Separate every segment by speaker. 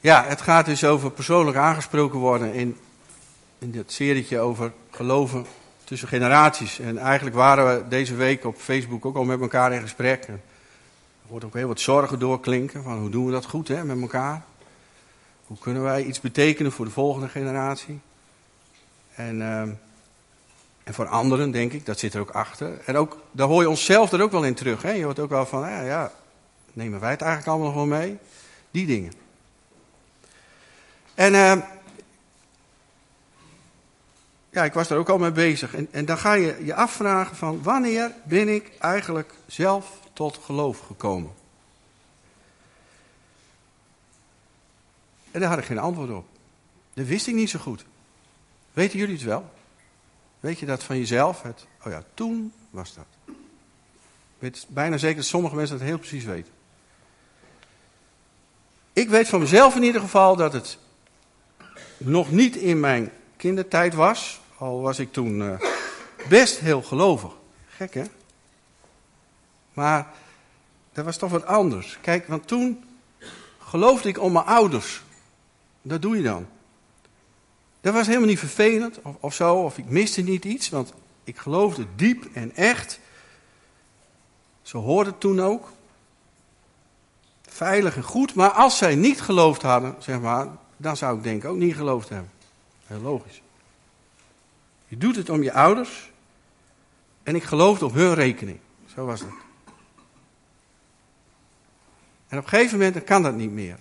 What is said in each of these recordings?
Speaker 1: Ja, het gaat dus over persoonlijk aangesproken worden in dit serietje over geloven tussen generaties. En eigenlijk waren we deze week op Facebook ook al met elkaar in gesprek. Er wordt ook heel wat zorgen doorklinken van hoe doen we dat goed met elkaar. Hoe kunnen wij iets betekenen voor de volgende generatie. En voor anderen, denk ik, dat zit er ook achter. En ook, daar hoor je onszelf er ook wel in terug. Hè? Je hoort ook wel van, nemen wij het eigenlijk allemaal nog wel mee? Die dingen. En ik was daar ook al mee bezig. En dan ga je je afvragen van, wanneer ben ik eigenlijk zelf tot geloof gekomen? En daar had ik geen antwoord op. Dat wist ik niet zo goed. Weten jullie het wel? Weet je dat van jezelf? Toen was dat. Ik weet bijna zeker dat sommige mensen dat heel precies weten. Ik weet van mezelf in ieder geval dat het nog niet in mijn kindertijd was. Al was ik toen best heel gelovig. Gek, hè? Maar dat was toch wat anders. Kijk, want toen geloofde ik om mijn ouders. Dat doe je dan. Dat was helemaal niet vervelend of zo, of ik miste niet iets, want ik geloofde diep en echt. Zo hoorde het toen ook. Veilig en goed, maar als zij niet geloofd hadden, zeg maar, dan zou ik denk ik ook niet geloofd hebben. Heel logisch. Je doet het om je ouders en ik geloofde op hun rekening. Zo was het. En op een gegeven moment dan kan dat niet meer.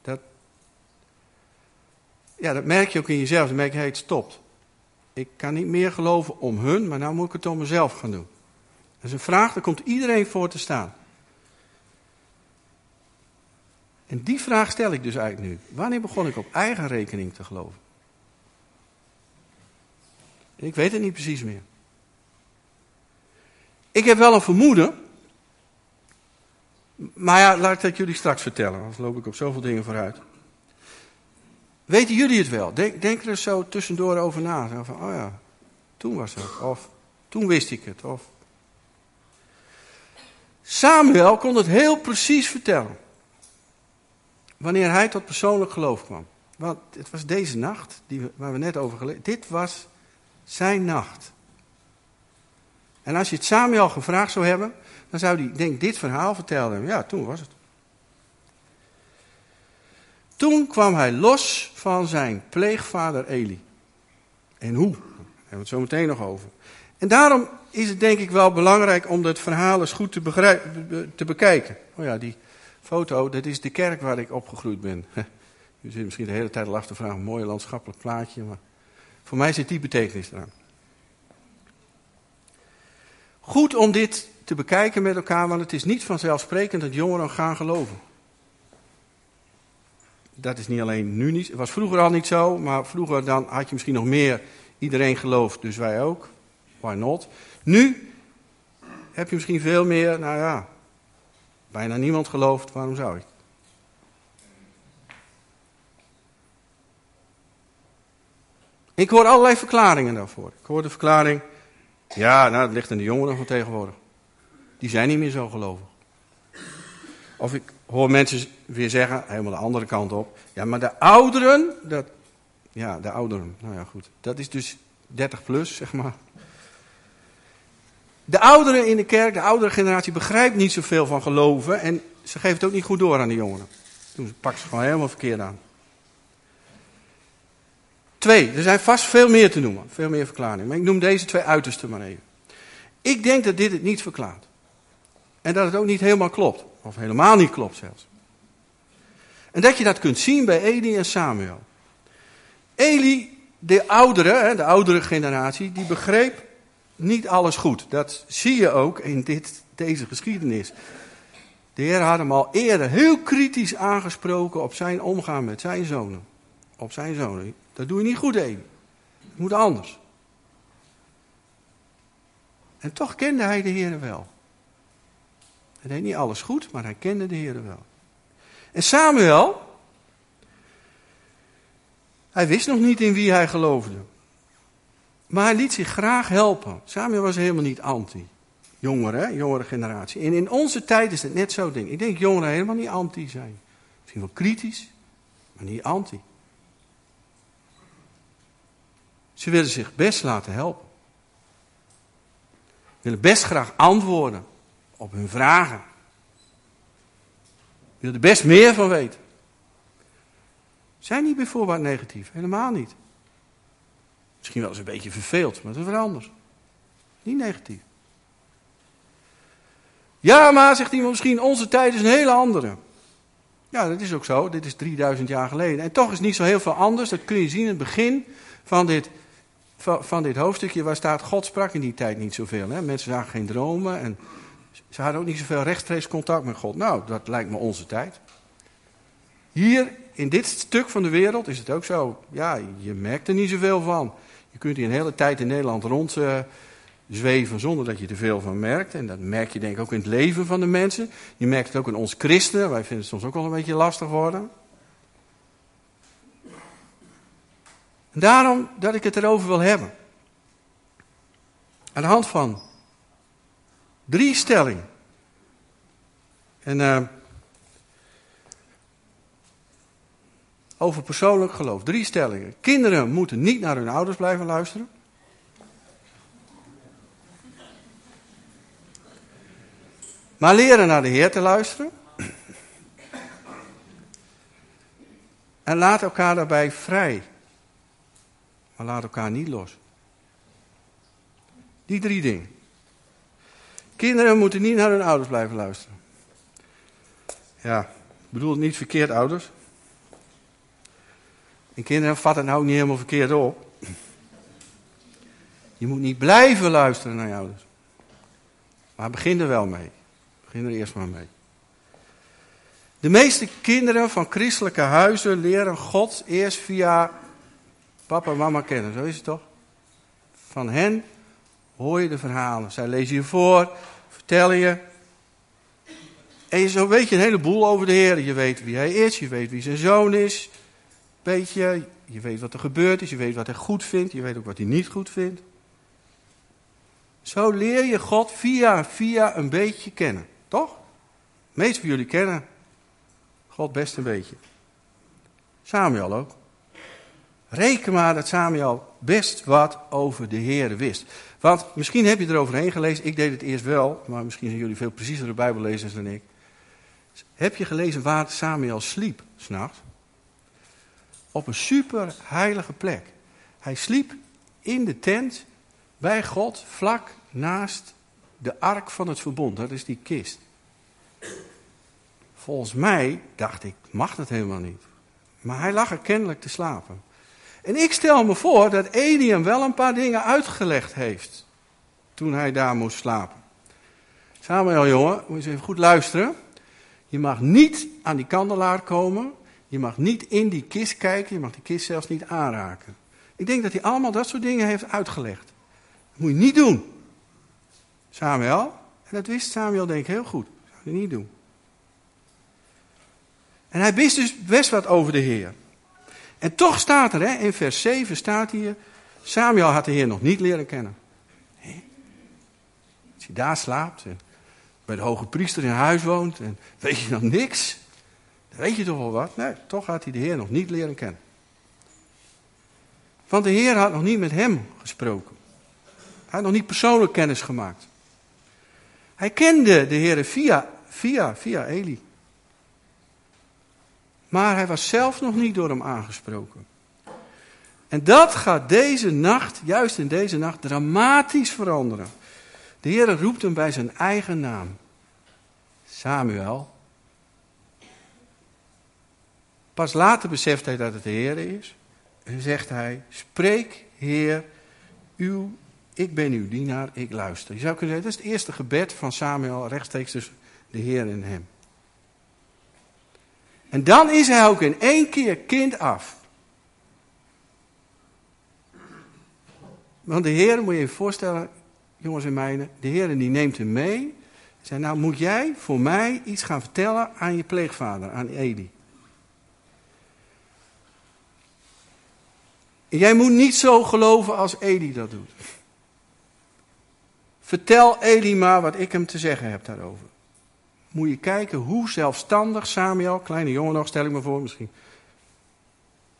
Speaker 1: Dat merk je ook in jezelf. Dan merk je, het stopt. Ik kan niet meer geloven om hun, maar nou moet ik het om mezelf gaan doen. Dat is een vraag, daar komt iedereen voor te staan. En die vraag stel ik dus eigenlijk nu. Wanneer begon ik op eigen rekening te geloven? Ik weet het niet precies meer. Ik heb wel een vermoeden. Maar laat ik dat jullie straks vertellen. Anders loop ik op zoveel dingen vooruit. Weten jullie het wel? Denk er eens zo tussendoor over na. Zo van, toen was dat. Of toen wist ik het. Of... Samuel kon het heel precies vertellen. Wanneer hij tot persoonlijk geloof kwam. Want het was deze nacht, waar we net over gelezen. Dit was zijn nacht. En als je het Samuel gevraagd zou hebben, dan zou hij, denk dit verhaal vertellen. Ja, toen was het. Toen kwam hij los van zijn pleegvader Eli. En hoe? Daar hebben we het zo meteen nog over. En daarom is het denk ik wel belangrijk om dat verhaal eens goed te bekijken. Die foto, dat is de kerk waar ik opgegroeid ben. U zit misschien de hele tijd al af te vragen, een mooi landschappelijk plaatje. Maar voor mij zit die betekenis eraan. Goed om dit te bekijken met elkaar, want het is niet vanzelfsprekend dat jongeren gaan geloven. Dat is niet alleen nu niet, het was vroeger al niet zo, maar vroeger dan had je misschien nog meer, iedereen gelooft, dus wij ook. Why not? Nu heb je misschien veel meer, bijna niemand gelooft, waarom zou ik? Ik hoor allerlei verklaringen daarvoor. Ik hoor de verklaring, dat ligt aan de jongeren van tegenwoordig. Die zijn niet meer zo gelovig. Of ik hoor mensen weer zeggen, helemaal de andere kant op. Ja, maar de ouderen, goed. Dat is dus 30 plus, zeg maar. De ouderen in de kerk, de oudere generatie, begrijpt niet zoveel van geloven. En ze geeft het ook niet goed door aan de jongeren. Toen pakken ze gewoon helemaal verkeerd aan. 2, er zijn vast veel meer te noemen. Veel meer verklaringen. Maar ik noem deze 2 uitersten maar even. Ik denk dat dit het niet verklaart. En dat het ook niet helemaal klopt. Of helemaal niet klopt zelfs. En dat je dat kunt zien bij Eli en Samuel. Eli, de oudere generatie, die begreep niet alles goed. Dat zie je ook in deze geschiedenis. De Heer had hem al eerder heel kritisch aangesproken op zijn omgaan met zijn zonen. Op zijn zonen. Dat doe je niet goed, Eli. Het moet anders. En toch kende hij de Heer wel. Hij deed niet alles goed, maar hij kende de Heer wel. En Samuel, hij wist nog niet in wie hij geloofde. Maar hij liet zich graag helpen. Samuel was helemaal niet anti. Jongere generatie. En in onze tijd is het net zo ding. Ik denk jongeren helemaal niet anti zijn. Misschien wel kritisch. maar niet anti. Ze willen zich best laten helpen. Willen best graag antwoorden op hun vragen. Willen er best meer van weten. Zijn niet bijvoorbeeld negatief, helemaal niet. Misschien wel eens een beetje verveeld, maar dat is wat anders. Niet negatief. Ja, maar zegt iemand misschien, onze tijd is een hele andere. Ja, dat is ook zo. Dit is 3000 jaar geleden. En toch is niet zo heel veel anders. Dat kun je zien in het begin van dit hoofdstukje. Waar staat, God sprak in die tijd niet zoveel. Hè? Mensen zagen geen dromen. En ze hadden ook niet zoveel rechtstreeks contact met God. Nou, dat lijkt me onze tijd. Hier, in dit stuk van de wereld, is het ook zo. Ja, je merkt er niet zoveel van. Je kunt hier een hele tijd in Nederland rond zweven zonder dat je er veel van merkt. En dat merk je denk ik ook in het leven van de mensen. Je merkt het ook in ons christenen. Wij vinden het soms ook wel een beetje lastig worden. En daarom dat ik het erover wil hebben. Aan de hand van 3 stellingen. En over persoonlijk geloof. 3 stellingen. Kinderen moeten niet naar hun ouders blijven luisteren. Maar leren naar de Heer te luisteren. En laat elkaar daarbij vrij. Maar laat elkaar niet los. Die 3 dingen. Kinderen moeten niet naar hun ouders blijven luisteren. Ja, ik bedoel het niet verkeerd, ouders. En kinderen vatten het nou ook niet helemaal verkeerd op. Je moet niet blijven luisteren naar je ouders. Maar begin er wel mee. Begin er eerst maar mee. De meeste kinderen van christelijke huizen leren God eerst via papa en mama kennen. Zo is het toch? Van hen hoor je de verhalen. Zij lezen je voor, vertellen je. En zo weet je een heleboel over de Heer. Je weet wie hij is, je weet wie zijn zoon is. Beetje, je weet wat er gebeurd is, je weet wat hij goed vindt, je weet ook wat hij niet goed vindt. Zo leer je God via een beetje kennen, toch? De meesten van jullie kennen God best een beetje. Samuel ook. Reken maar dat Samuel best wat over de Heer wist. Want misschien heb je eroverheen gelezen, ik deed het eerst wel, maar misschien zijn jullie veel preciezere Bijbellezers dan ik. Heb je gelezen waar Samuel sliep 's nachts? Op een super heilige plek. Hij sliep in de tent bij God, vlak naast de ark van het verbond. Dat is die kist. Volgens mij dacht ik, mag dat helemaal niet. Maar hij lag er kennelijk te slapen. En ik stel me voor dat Eli hem wel een paar dingen uitgelegd heeft. Toen hij daar moest slapen. Samuel, jongen, moet je eens even goed luisteren. Je mag niet aan die kandelaar komen. Je mag niet in die kist kijken. Je mag die kist zelfs niet aanraken. Ik denk dat hij allemaal dat soort dingen heeft uitgelegd. Dat moet je niet doen. Samuel. En dat wist Samuel denk ik heel goed. Dat zou hij niet doen. En hij wist dus best wat over de Heer. En toch staat er, in vers 7 staat hier. Samuel had de Heer nog niet leren kennen. Als je daar slaapt. En bij de hoge priester in huis woont. En weet je nog niks. Dan weet je toch wel wat. Nee, toch had hij de Heer nog niet leren kennen. Want de Heer had nog niet met hem gesproken. Hij had nog niet persoonlijk kennis gemaakt. Hij kende de Heer via Eli. Maar hij was zelf nog niet door hem aangesproken. En dat gaat deze nacht, juist in deze nacht, dramatisch veranderen. De Heer roept hem bij zijn eigen naam. Samuel. Pas later beseft hij dat het de Heer is. En zegt hij, spreek Heer, ik ben uw dienaar, ik luister. Je zou kunnen zeggen, dat is het eerste gebed van Samuel, rechtstreeks tussen de Heer en hem. En dan is hij ook in één keer kind af. Want de Heer, moet je je voorstellen, jongens en meiden, de Heer die neemt hem mee. Hij zei, nou moet jij voor mij iets gaan vertellen aan je pleegvader, aan Eli. En jij moet niet zo geloven als Eli dat doet. Vertel Eli maar wat ik hem te zeggen heb daarover. Moet je kijken hoe zelfstandig Samuel, kleine jongen nog, stel ik me voor, misschien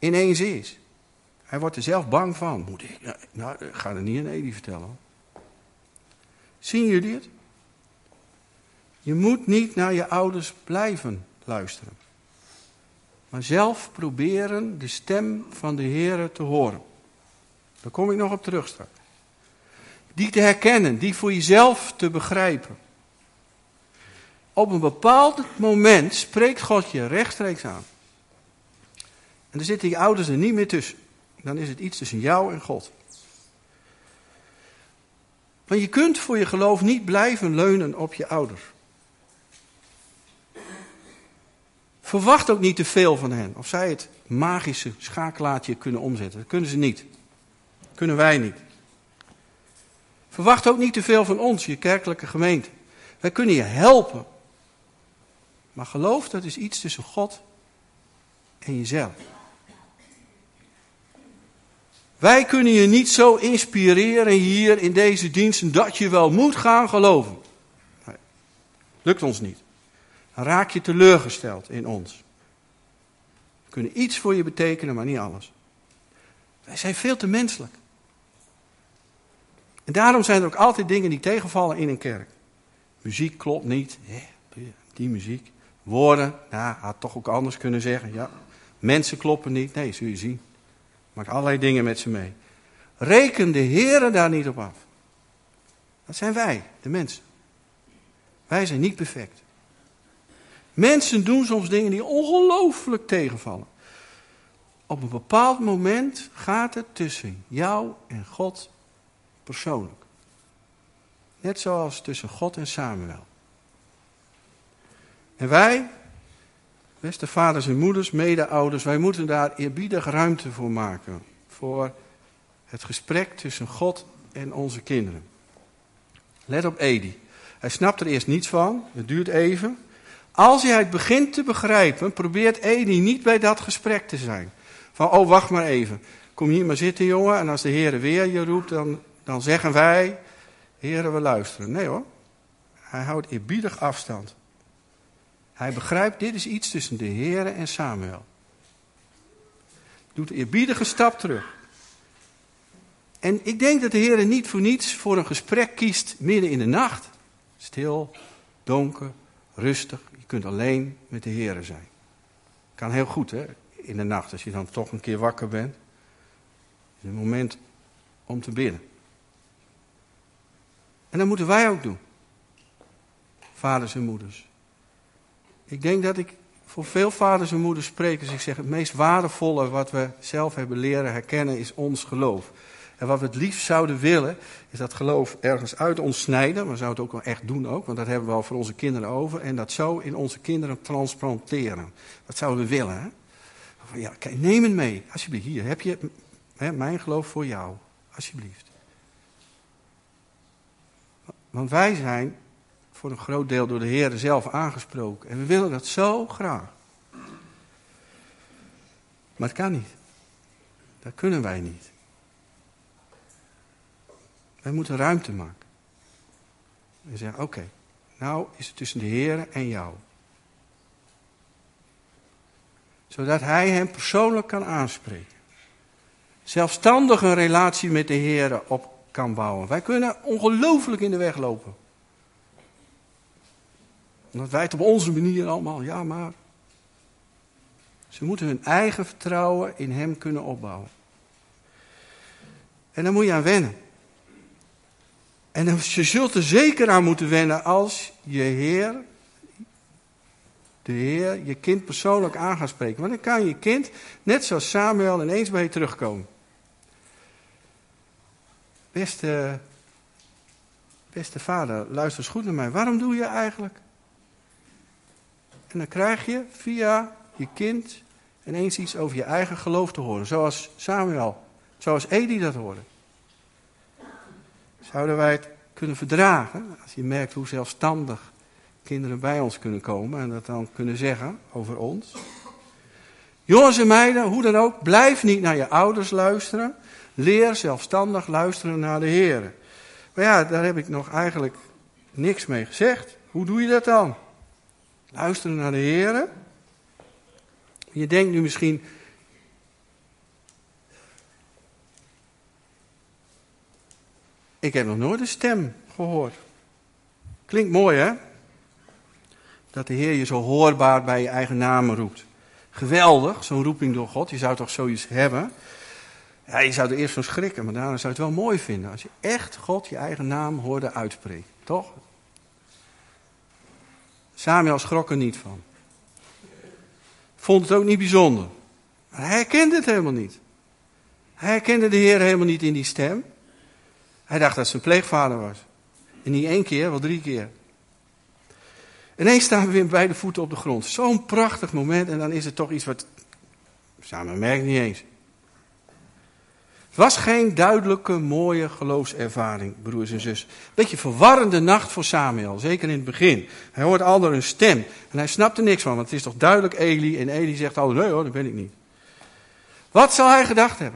Speaker 1: ineens is. Hij wordt er zelf bang van. Moet ik? Nou, ik ga er niet aan Edi vertellen. Hoor. Zien jullie het? Je moet niet naar je ouders blijven luisteren. Maar zelf proberen de stem van de Heere te horen. Daar kom ik nog op terug straks. Die te herkennen, die voor jezelf te begrijpen. Op een bepaald moment spreekt God je rechtstreeks aan. En dan zitten je ouders er niet meer tussen. Dan is het iets tussen jou en God. Want je kunt voor je geloof niet blijven leunen op je ouders. Verwacht ook niet te veel van hen. Of zij het magische schakelaartje kunnen omzetten. Dat kunnen ze niet. Dat kunnen wij niet. Verwacht ook niet te veel van ons, je kerkelijke gemeente. Wij kunnen je helpen. Maar geloof, dat is iets tussen God en jezelf. Wij kunnen je niet zo inspireren hier in deze diensten dat je wel moet gaan geloven. Nee, lukt ons niet. Dan raak je teleurgesteld in ons. We kunnen iets voor je betekenen, maar niet alles. Wij zijn veel te menselijk. En daarom zijn er ook altijd dingen die tegenvallen in een kerk. Muziek klopt niet. Die muziek. Woorden, nou, had toch ook anders kunnen zeggen. Ja. Mensen kloppen niet. Nee, zul je zien. Maakt allerlei dingen met ze mee. Reken de Heere daar niet op af. Dat zijn wij, de mensen. Wij zijn niet perfect. Mensen doen soms dingen die ongelooflijk tegenvallen. Op een bepaald moment gaat het tussen jou en God persoonlijk. Net zoals tussen God en Samuel. En wij, beste vaders en moeders, mede-ouders, wij moeten daar eerbiedig ruimte voor maken. Voor het gesprek tussen God en onze kinderen. Let op Edi. Hij snapt er eerst niets van, het duurt even. Als hij het begint te begrijpen, probeert Edi niet bij dat gesprek te zijn. Van, oh wacht maar even, kom hier maar zitten jongen. En als de Heere weer je roept, dan zeggen wij, Heere we luisteren. Nee hoor, hij houdt eerbiedig afstand. Hij begrijpt, dit is iets tussen de Heere en Samuel. Doet een eerbiedige stap terug. En ik denk dat de Heere niet voor niets voor een gesprek kiest midden in de nacht. Stil, donker, rustig. Je kunt alleen met de Heere zijn. Kan heel goed hè, in de nacht als je dan toch een keer wakker bent. Het is een moment om te bidden. En dat moeten wij ook doen. Vaders en moeders. Ik denk dat ik voor veel vaders en moeders spreek als ik zeg het meest waardevolle wat we zelf hebben leren herkennen is ons geloof. En wat we het liefst zouden willen is dat geloof ergens uit ons snijden. We zouden het ook wel echt doen ook, want dat hebben we al voor onze kinderen over. En dat zo in onze kinderen transplanteren. Dat zouden we willen. Hè? Ja, kijk, neem het mee. Alsjeblieft, hier heb je mijn geloof voor jou. Alsjeblieft. Want wij zijn voor een groot deel door de Heer zelf aangesproken. En we willen dat zo graag. Maar het kan niet. Dat kunnen wij niet. Wij moeten ruimte maken. En zeggen, oké, nou is het tussen de Heer en jou. Zodat hij hem persoonlijk kan aanspreken. Zelfstandig een relatie met de Heer op kan bouwen. Wij kunnen ongelooflijk in de weg lopen. Omdat wij het op onze manier allemaal, ja maar. Ze moeten hun eigen vertrouwen in hem kunnen opbouwen. En daar moet je aan wennen. En je zult er zeker aan moeten wennen als de Heer, je kind persoonlijk aan gaat spreken. Want dan kan je kind, net zoals Samuel, ineens bij je terugkomen. Beste vader, luister eens goed naar mij. Waarom doe je eigenlijk? En dan krijg je via je kind ineens iets over je eigen geloof te horen. Zoals Samuel, zoals Edi dat hoorde. Zouden wij het kunnen verdragen, als je merkt hoe zelfstandig kinderen bij ons kunnen komen en dat dan kunnen zeggen over ons. Jongens en meiden, hoe dan ook, blijf niet naar je ouders luisteren. Leer zelfstandig luisteren naar de Heer. Maar ja, daar heb ik nog eigenlijk niks mee gezegd. Hoe doe je dat dan? Luisteren naar de Heer. Je denkt nu misschien, Ik heb nog nooit een stem gehoord. Klinkt mooi, hè? Dat de Heer je zo hoorbaar bij je eigen naam roept. Geweldig, zo'n roeping door God. Je zou toch zoiets hebben? Ja, je zou er eerst van schrikken, maar daarna zou je het wel mooi vinden. Als je echt God je eigen naam hoorde uitspreken. Toch? Samuel schrok er niet van. Vond het ook niet bijzonder. Maar hij herkende het helemaal niet. Hij herkende de Heer helemaal niet in die stem. Hij dacht dat het zijn pleegvader was. En niet 1 keer, wel 3 keer. Ineens staan we weer bij de voeten op de grond. Zo'n prachtig moment en dan is het toch iets wat Samuel merkt niet eens. Het was geen duidelijke, mooie geloofservaring, broers en zus. Beetje verwarrende nacht voor Samuel, zeker in het begin. Hij hoort al door een stem en hij snapt er niks van, want het is toch duidelijk Eli. En Eli zegt al, nee hoor, dat ben ik niet. Wat zal hij gedacht hebben?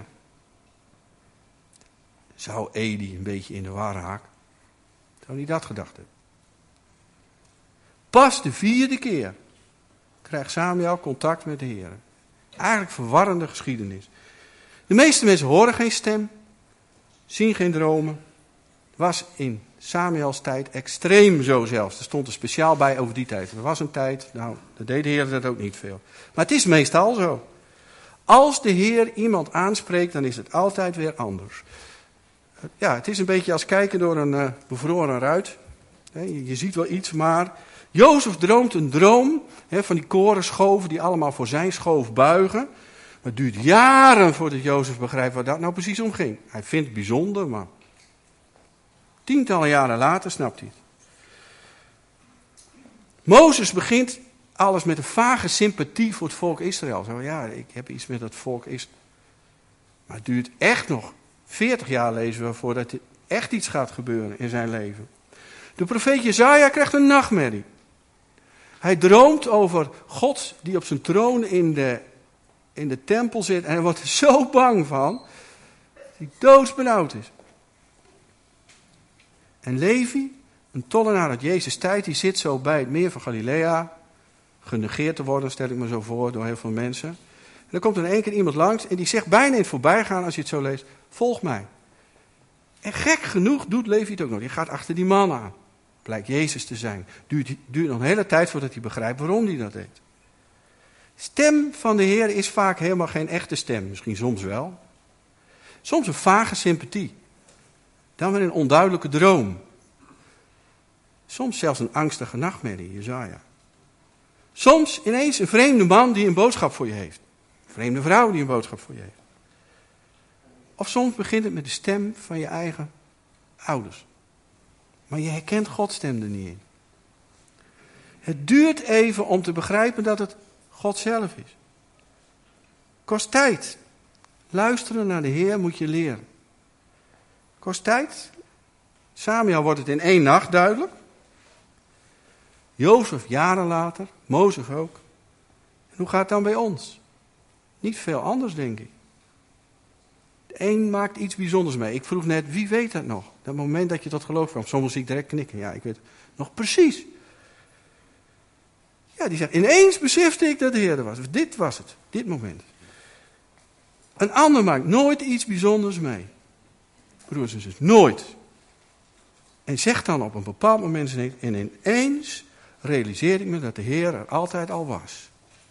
Speaker 1: Zou Eli een beetje in de war raken? Zou hij dat gedacht hebben? Pas de 4e keer krijgt Samuel contact met de Heer. Eigenlijk verwarrende geschiedenis. De meeste mensen horen geen stem, zien geen dromen. Was in Samuels tijd extreem zo zelfs. Er stond er speciaal bij over die tijd. Er was een tijd, nou, daar deed de Heer dat ook niet veel. Maar het is meestal zo. Als de Heer iemand aanspreekt, dan is het altijd weer anders. Ja, het is een beetje als kijken door een bevroren ruit. Je ziet wel iets, maar Jozef droomt een droom van die korenschoven die allemaal voor zijn schoof buigen. Maar het duurt jaren voordat Jozef begrijpt waar dat nou precies om ging. Hij vindt het bijzonder, maar tientallen jaren later snapt hij het. Mozes begint alles met een vage sympathie voor het volk Israël. Zo, ja, ik heb iets met het volk Israël. Maar het duurt echt nog 40 jaar, lezen we, voordat er echt iets gaat gebeuren in zijn leven. De profeet Jesaja krijgt een nachtmerrie. Hij droomt over God die op zijn troon in de tempel zit. En hij wordt er zo bang van, dat hij doodsbenauwd is. En Levi, een tollenaar uit Jezus' tijd, die zit zo bij het meer van Galilea. Genegeerd te worden, stel ik me zo voor, door heel veel mensen. En dan komt er in één keer iemand langs en die zegt bijna in het voorbijgaan, als je het zo leest, volg mij. En gek genoeg doet Levi het ook nog. Die gaat achter die man aan. Blijkt Jezus te zijn. Duurt nog een hele tijd voordat hij begrijpt waarom hij dat deed. Stem van de Heer is vaak helemaal geen echte stem. Misschien soms wel. Soms een vage sympathie. Dan weer een onduidelijke droom. Soms zelfs een angstige nachtmerrie, Jesaja. Soms ineens een vreemde man die een boodschap voor je heeft. Een vreemde vrouw die een boodschap voor je heeft. Of soms begint het met de stem van je eigen ouders. Maar je herkent Gods stem er niet in. Het duurt even om te begrijpen dat het God zelf is. Kost tijd. Luisteren naar de Heer moet je leren. Kost tijd. Samuel wordt het in 1 nacht duidelijk. Jozef jaren later. Mozes ook. En hoe gaat het dan bij ons? Niet veel anders, denk ik. De een maakt iets bijzonders mee. Ik vroeg net, wie weet dat nog? Dat moment dat je tot geloof kwam. Soms zie ik direct knikken. Ja, ik weet het nog precies. Ja, die zegt, ineens besefte ik dat de Heer er was. Dit was het. Dit moment. Een ander maakt nooit iets bijzonders mee. Broers en zus, nooit. En zegt dan op een bepaald moment, en ineens realiseer ik me dat de Heer er altijd al was.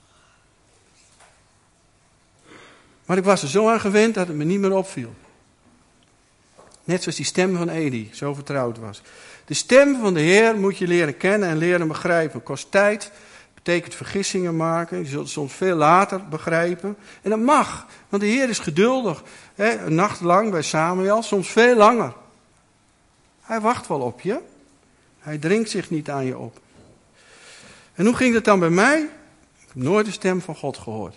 Speaker 1: Maar ik was er zo aan gewend dat het me niet meer opviel. Net zoals die stem van Eli zo vertrouwd was. De stem van de Heer moet je leren kennen en leren begrijpen. Kost tijd, betekent vergissingen maken. Je zult het soms veel later begrijpen. En dat mag, want de Heer is geduldig. Een nacht lang bij Samuel, soms veel langer. Hij wacht wel op je. Hij dringt zich niet aan je op. En hoe ging dat dan bij mij? Ik heb nooit de stem van God gehoord.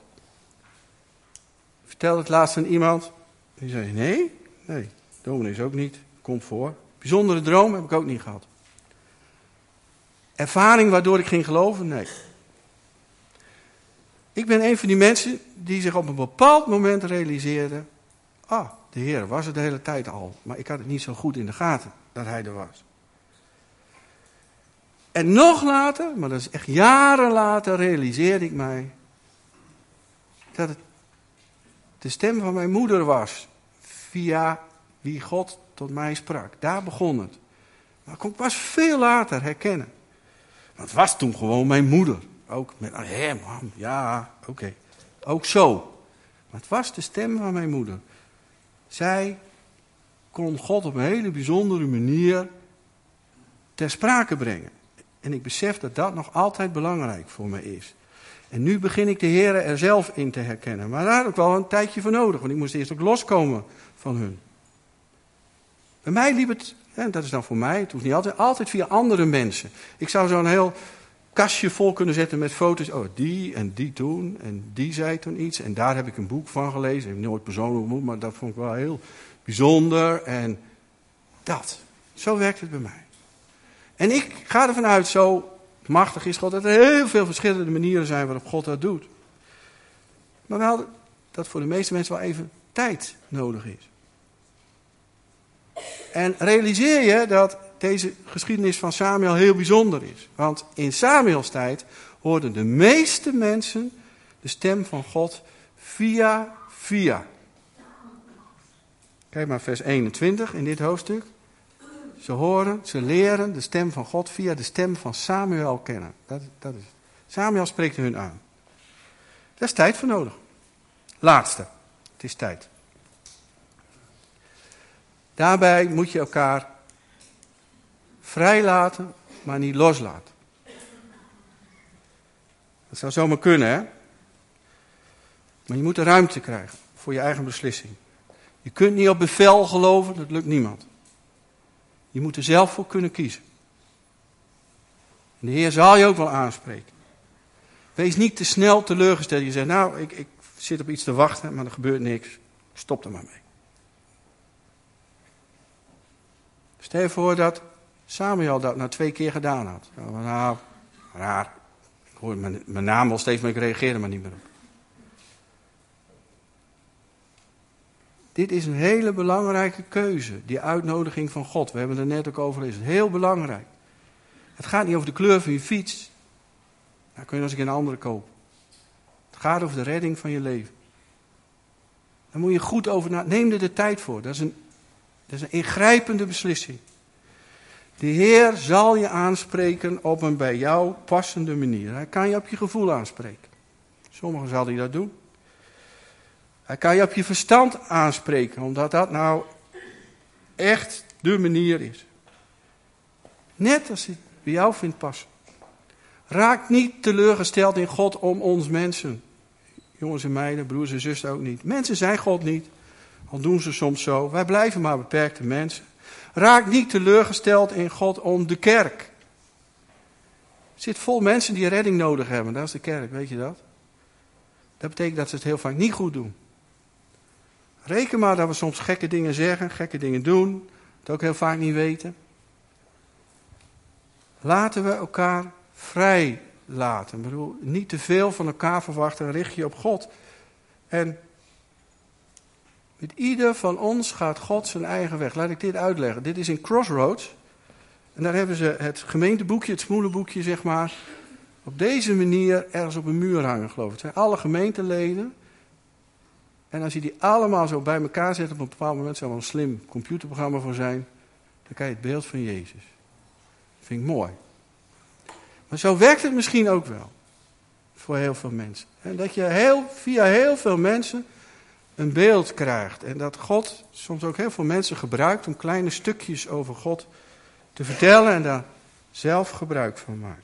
Speaker 1: Ik vertelde het laatst aan iemand. Die zei, nee, dominees ook niet. Komt voor. Bijzondere droom heb ik ook niet gehad. Ervaring waardoor ik ging geloven? Nee. Ik ben een van die mensen die zich op een bepaald moment realiseerden. De Heer was er de hele tijd al. Maar ik had het niet zo goed in de gaten dat Hij er was. En nog later, maar dat is echt jaren later, realiseerde ik mij dat het de stem van mijn moeder was. Via wie God tot mij sprak. Daar begon het. Maar ik kon pas veel later herkennen. Want het was toen gewoon mijn moeder. Ook met, mam, ja, oké. Ook zo. Maar het was de stem van mijn moeder. Zij kon God op een hele bijzondere manier ter sprake brengen. En ik besef dat dat nog altijd belangrijk voor me is. En nu begin ik de Heer er zelf in te herkennen. Maar daar had ik wel een tijdje voor nodig. Want ik moest eerst ook loskomen van hun. Bij mij liep het, en dat is dan voor mij, het hoeft niet altijd via andere mensen. Ik zou zo'n heel kastje vol kunnen zetten met foto's. Oh, die en die toen. En die zei toen iets. En daar heb ik een boek van gelezen. Ik heb nooit persoonlijk ontmoet, maar dat vond ik wel heel bijzonder. En dat. Zo werkt het bij mij. En ik ga ervan uit, zo machtig is God, dat er heel veel verschillende manieren zijn waarop God dat doet. Maar wel dat voor de meeste mensen wel even tijd nodig is. En realiseer je dat deze geschiedenis van Samuel heel bijzonder is. Want in Samuels tijd hoorden de meeste mensen de stem van God via. Kijk maar vers 21 in dit hoofdstuk. Ze leren de stem van God via de stem van Samuel kennen. Dat is. Samuel spreekt hun aan. Daar is tijd voor nodig. Laatste. Het is tijd. Daarbij moet je elkaar vrijlaten, maar niet loslaten. Dat zou zomaar kunnen, hè? Maar je moet de ruimte krijgen voor je eigen beslissing. Je kunt niet op bevel geloven, dat lukt niemand. Je moet er zelf voor kunnen kiezen. En de Heer zal je ook wel aanspreken. Wees niet te snel teleurgesteld. Je zegt, nou, ik zit op iets te wachten, maar er gebeurt niks. Stop er maar mee. Stel je voor dat Samuel dat nou 2 keer gedaan had. Nou, raar. Ik hoor mijn naam wel steeds, maar ik reageerde maar niet meer op. Dit is een hele belangrijke keuze, die uitnodiging van God. We hebben het er net ook over gelezen. Heel belangrijk. Het gaat niet over de kleur van je fiets. Daar kun je nog eens een andere kopen. Het gaat over de redding van je leven. Daar moet je goed over nadenken. Neem er de tijd voor. Dat is een ingrijpende beslissing. De Heer zal je aanspreken op een bij jou passende manier. Hij kan je op je gevoel aanspreken. Sommigen zal hij dat doen. Hij kan je op je verstand aanspreken, omdat dat nou echt de manier is. Net als hij bij jou vindt passen. Raak niet teleurgesteld in God om ons mensen. Jongens en meiden, broers en zussen ook niet. Mensen zijn God niet, al doen ze soms zo. Wij blijven maar beperkte mensen. Raak niet teleurgesteld in God om de kerk. Het zit vol mensen die redding nodig hebben, dat is de kerk, weet je dat? Dat betekent dat ze het heel vaak niet goed doen. Reken maar dat we soms gekke dingen zeggen, gekke dingen doen, het ook heel vaak niet weten. Laten we elkaar vrij laten. Ik bedoel, niet te veel van elkaar verwachten, richt je op God. En met ieder van ons gaat God zijn eigen weg. Laat ik dit uitleggen. Dit is in Crossroads. En daar hebben ze het gemeenteboekje, het smoelenboekje zeg maar, op deze manier ergens op een muur hangen, geloof ik. Het zijn alle gemeenteleden. En als je die allemaal zo bij elkaar zet op een bepaald moment, zou er een slim computerprogramma voor zijn, dan krijg je het beeld van Jezus. Dat vind ik mooi. Maar zo werkt het misschien ook wel. Voor heel veel mensen. En dat je via heel veel mensen een beeld krijgt. En dat God soms ook heel veel mensen gebruikt om kleine stukjes over God te vertellen en daar zelf gebruik van maakt.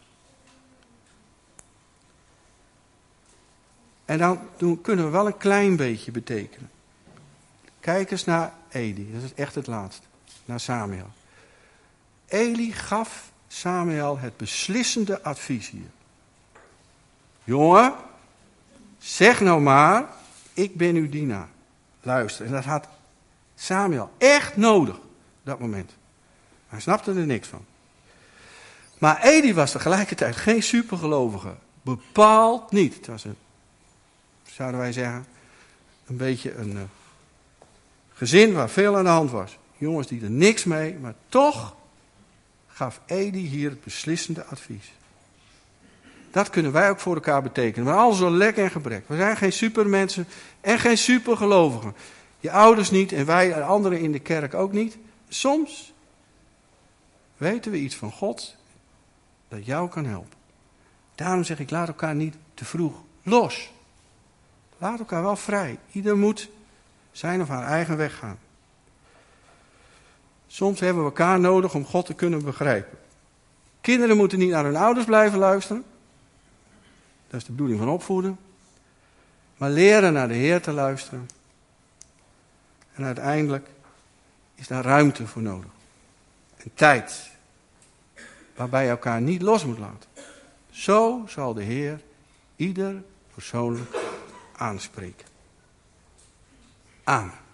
Speaker 1: En dan kunnen we wel een klein beetje betekenen. Kijk eens naar Eli, dat is echt het laatste. Naar Samuel. Eli gaf Samuel het beslissende advies hier. Jongen, zeg nou maar, ik ben uw dienaar. Luister, en dat had Samuel echt nodig op dat moment. Hij snapte er niks van. Maar Eli was tegelijkertijd geen supergelovige. Bepaald niet. Het was zouden wij zeggen, een beetje een gezin waar veel aan de hand was. Jongens die er niks mee, maar toch gaf Eli hier het beslissende advies. Dat kunnen wij ook voor elkaar betekenen. Maar alles zo lek en gebrek. We zijn geen supermensen en geen supergelovigen. je ouders niet en wij anderen in de kerk ook niet. Soms weten we iets van God dat jou kan helpen. Daarom zeg ik, laat elkaar niet te vroeg los. Laat elkaar wel vrij. Ieder moet zijn of haar eigen weg gaan. Soms hebben we elkaar nodig om God te kunnen begrijpen. Kinderen moeten niet naar hun ouders blijven luisteren. Dat is de bedoeling van opvoeden. Maar leren naar de Heer te luisteren. En uiteindelijk is daar ruimte voor nodig. En tijd. Waarbij je elkaar niet los moet laten. Zo zal de Heer ieder persoonlijk aanspreken. Amen.